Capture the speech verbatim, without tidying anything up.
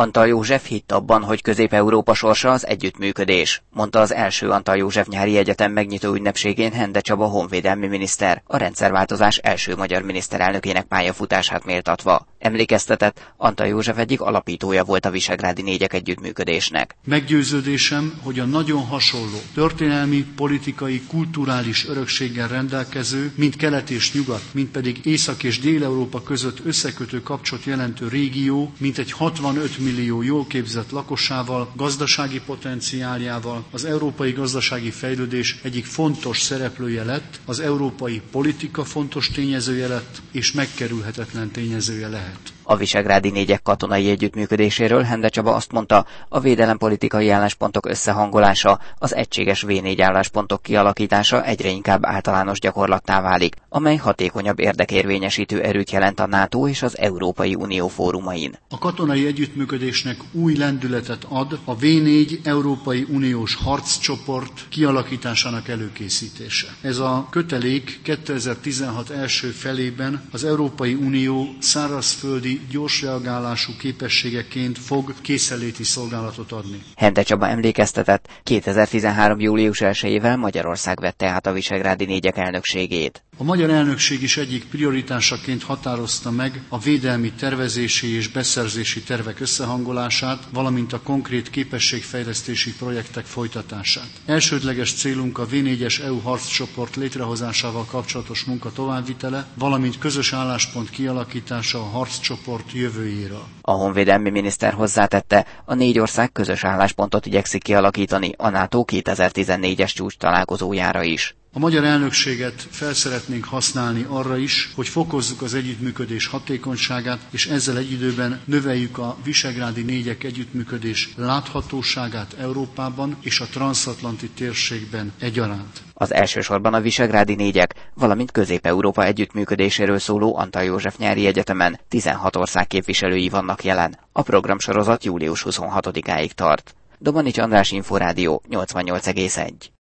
Antall József hitt abban, hogy Közép-Európa sorsa az együttműködés, mondta az első Antall József Nyári Egyetem megnyitó ünnepségén Hende Csaba honvédelmi miniszter, a rendszerváltozás első magyar miniszterelnökének pályafutását méltatva. Emlékeztetett, Antall József egyik alapítója volt a visegrádi négyek együttműködésnek. Meggyőződésem, hogy a nagyon hasonló történelmi, politikai, kulturális örökséggel rendelkező, mind kelet és nyugat, mind pedig Észak és Dél-Európa között összekötő kapcsot jelentő régió, mint egy hatvanöt millió jól képzett lakosával, gazdasági potenciáljával az európai gazdasági fejlődés egyik fontos szereplője lett, az európai politika fontos tényezője lett, és megkerülhetetlen tényezője lehet. A visegrádi négyek katonai együttműködéséről Hende Csaba azt mondta, a védelempolitikai álláspontok összehangolása, az egységes vé négy álláspontok kialakítása egyre inkább általános gyakorlattá válik, amely hatékonyabb érdekérvényesítő erőt jelent a NATO és az Európai Unió fórumain. A katonai együttműködésnek új lendületet ad a vé négy Európai Uniós harccsoport kialakításának előkészítése. Ez a kötelék kétezer-tizenhat első felében az Európai Unió szárazföldi gyorsreagálású képességeként fog készenléti szolgálatot adni. Hende Csaba emlékeztetett, kétezer-tizenhárom július elsejével Magyarország vette át a visegrádi négyek elnökségét. A magyar elnökség is egyik prioritásaként határozta meg a védelmi tervezési és beszerzési tervek összehangolását, valamint a konkrét képességfejlesztési projektek folytatását. Elsődleges célunk a vé négyes é u harccsoport létrehozásával kapcsolatos munka továbbvitele, valamint közös álláspont kialakítása a harccsoport jövőjéről. A honvédelmi miniszter hozzátette, a négy ország közös álláspontot igyekszik kialakítani a NATO kétezer-tizennégyes csúcs találkozójára is. A magyar elnökséget fel szeretnénk használni arra is, hogy fokozzuk az együttműködés hatékonyságát, és ezzel egy időben növeljük a visegrádi négyek együttműködés láthatóságát Európában és a transzatlanti térségben egyaránt. Az elsősorban a visegrádi négyek, valamint Közép-Európa együttműködéséről szóló Antall József Nyári Egyetemen tizenhat ország képviselői vannak jelen. A programsorozat július huszonhatodikáig tart. Domanics András Inforádió nyolcvannyolc egész egy.